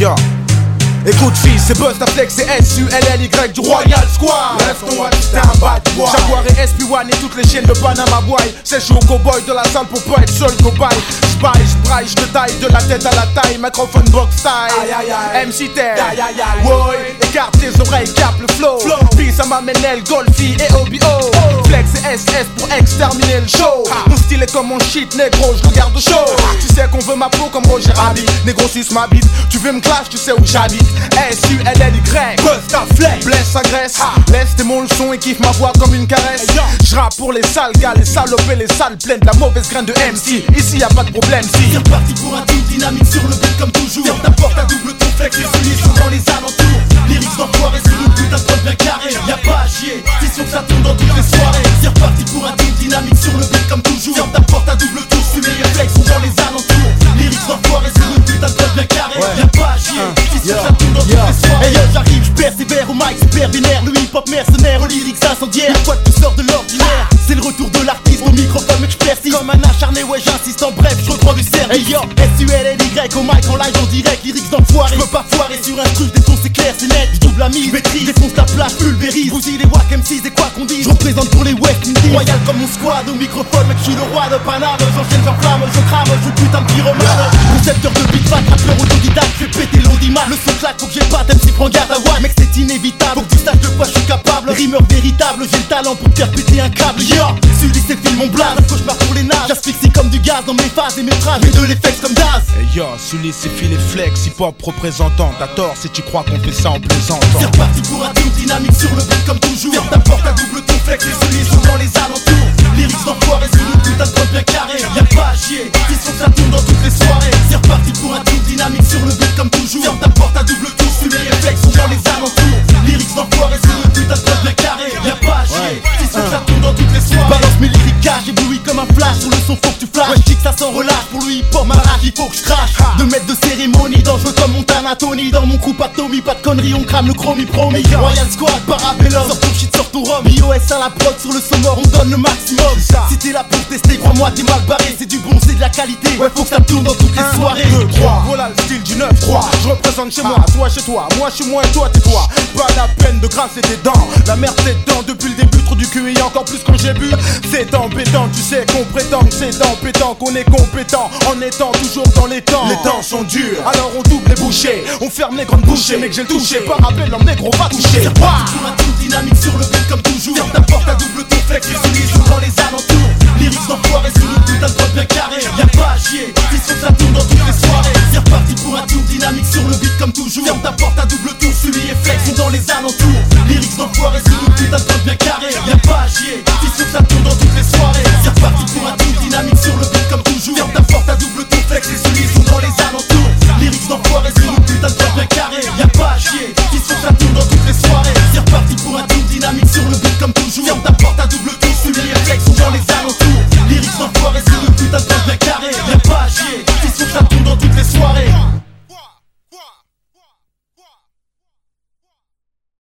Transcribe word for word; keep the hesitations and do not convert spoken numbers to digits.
yo. Écoute fils, c'est Buzz ta flex, c'est S U L L Y du Royal Squad. Lève ton watch, t'es un bad boy. Jaguar et S P un et toutes les chaînes de Panama Boy. C'est jouer au cowboy de la salle pour pas être seul cobaye. J'baille, j'braille, j'te taille de la tête à la taille. Microphone box style, aïe aïe aïe. M C Terre, aïe aïe aïe. ouais. Écarte les oreilles, capte le flow, flow. Peace à ma Menel, Golfi et O B O. oh. Flex et S S pour exterminer le show. ah. Mon style est comme mon shit, négro, je regarde au show. ah. Tu sais qu'on veut ma peau comme Roger Rabbit. Négro suce ma bite, tu veux me clash, tu sais où j'habite. S U L L Y, Buzz ta flex. blesse, agresse, laisse tes mon leçon et kiffe ma voix comme une caresse. J'rappe pour les sales gars, les salopes et les salles pleines de la mauvaise graine de M C. Ici y'a pas de problème si. C'est reparti pour un tour dynamique sur le beat comme toujours. Ferme ta porte à double ton flex, les souliers sont dans les alentours. Lyrics d'enfoirés sur une putain de prod bien carré. Y'a pas à chier, si sûr que ça tourne dans toutes les soirées. C'est reparti pour un tour dynamique sur le beat comme toujours. Ferme ta porte à double tour, fumer les flex sont dans les alentours. Lyrics d'enfoirés sur une putain de prod bien carré. Y'a pas à chier, si sûr que ça tourne dans toutes les soirées. Hey yo, j'arrive, j'persévère au mic, super vénère. Le hip hop mercenaire, aux lyrics incendiaires. Une fois que tu sors de l'ordinaire, c'est le retour de l'artiste au microphone, mais j'persiste comme un acharné, ouais j'insiste en bref, je reprends du service. Hey yo, S U L L Y au mic en live en direct, lyrics d'enfoiré. J'peux pas foirer sur un truc, défonce c'est clair, c'est net. J'double la mise, maîtrise, défonce la plage, pulvérise. Bousille les wack M six et quoi qu'on dise. J'représente pour les West Indies. Royal comme mon squad au microphone, mec j'suis le roi de Paname. J'enchaîne, j'enflamme, je crame, je putain de pyromane. Concepteur de beat fat, rappeur autodidacte, j'fais péter l'audimat. Le son claque, faut que j'ai pas d'M C, prends garde à watt. Mec c'est inévitable, faut que tu saches de quoi je suis capable. Rimeur véritable, j'ai le talent pour faire péter un câble. Yo, Sully c'est film mon blaze, un cauchemar pour les nages. J'asphyxie comme du gaz dans mes phases et mes phrases. Mais de l'effet comme Daz. Hey yo, Sully c'est fil et flex, hip hop représentant. T'as tort si tu crois qu'on fait ça en plaisantant. C'est reparti pour un tour dynamique sur le beat comme toujours. Ferme ta porte à double ton flex, les souliers sont dans les alentours. Lyrics d'enfoirés sur une putain de prod bien carré. Y'a pas à chier, ils sont ça tourne dans toutes les soirées. C'est reparti pour un tour dynamique sur le beat comme toujours. Ferme ta porte à double tour, fumer les flex sont dans les alentours. Lyrics d'enfoirés sur une putain de prod bien carré. Y'a pas à chier, ils sont ça tourne dans toutes les soirées. Balance mes lyriques cash, ébloui comme un flash. Sur le son faut que tu flashes. Ouais, j'dis que ça s'en relâche pour le hip hop, ma rage il faut que je crache. Deux mètres de cérémonie, dangereux comme Montana Tony. Dans mon groupe Atomy, pas de conneries, on crame le chromie promis. Royal Squad, Parabellum, sors ton shit, sors ton rhum. I O S à la prod, sur le sonore, on donne le maximum. Si t'es là pour tester, crois-moi t'es mal barré. C'est du bon, c'est de la qualité, ouais faut que ça tourne dans toutes les soirées. deux, trois, voilà le style du neuf trois. Je représente chez moi, toi chez toi, moi chez moi et toi t'es toi. Pas la peine de grasser tes dents, la merde t'es dedans depuis le début. Trop du cul et encore plus quand j'ai bu. C'est embêtant, tu sais qu'on prétend que c'est embêtant, qu'on est compétent en étant toujours dans les temps. Les temps sont durs, alors on double les bouchées, on ferme les grandes bouchées. Mais que j'ai le touché, Parabellum négro va toucher. C'est reparti pour un tour dynamique sur le beat comme toujours. Ferme ta porte à double ton flex, les souliers sont dans les alentours. Lyrics d'enfoirés sur une putain de prod bien carré. Y'a pas à chier,